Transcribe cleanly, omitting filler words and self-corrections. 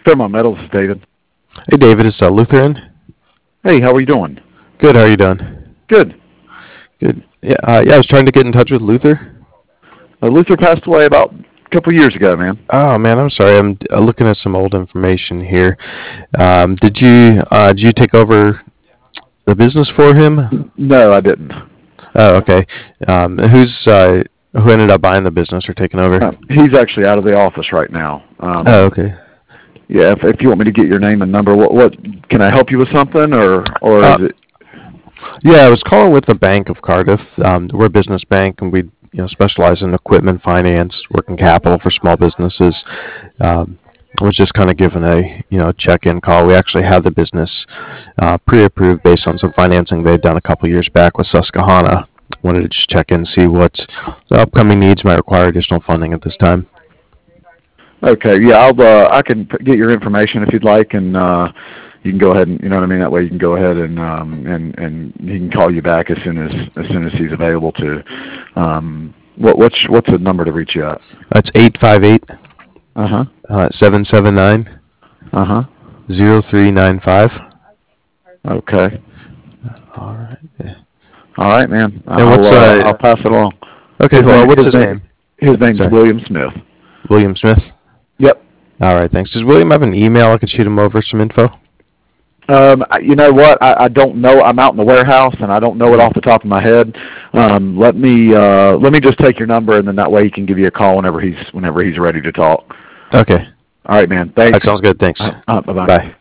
Fairmont Metals is David. Hey, David, it's Lutheran. Hey, how are you doing? Good. How are you doing? Good. Good. Yeah. I was trying to get in touch with Luther. Luther passed away about a couple years ago, man. Oh man, I'm sorry. I'm looking at some old information here. Did you take over the business for him? No, I didn't. Oh, okay. Who ended up buying the business or taking over? He's actually out of the office right now. Oh, okay. Yeah, if you want me to get your name and number, what can I help you with something or is it? Yeah, I was calling with the Bank of Cardiff. We're a business bank, and we specialize in equipment finance, working capital for small businesses. I was just kind of giving a check-in call. We actually have the business pre-approved based on some financing they'd done a couple years back with Susquehanna. Wanted to just check in and see what the upcoming needs might require additional funding at this time. Okay, yeah, I can get your information if you'd like, and you can go ahead and that way you can go ahead and he can call you back as soon as he's available to. What's the number to reach you at? That's 858. 779. 0395. Okay. All right. Yeah. All right, man. I'll pass it along. Okay. What's his name? His name's William Smith. William Smith. Yep. All right. Thanks. Does William have an email? I could shoot him over some info. You know what? I don't know. I'm out in the warehouse, and I don't know it off the top of my head. Let me just take your number, and then that way he can give you a call whenever he's ready to talk. Okay. All right, man. Thanks. That sounds good. Thanks. Bye-bye. Bye.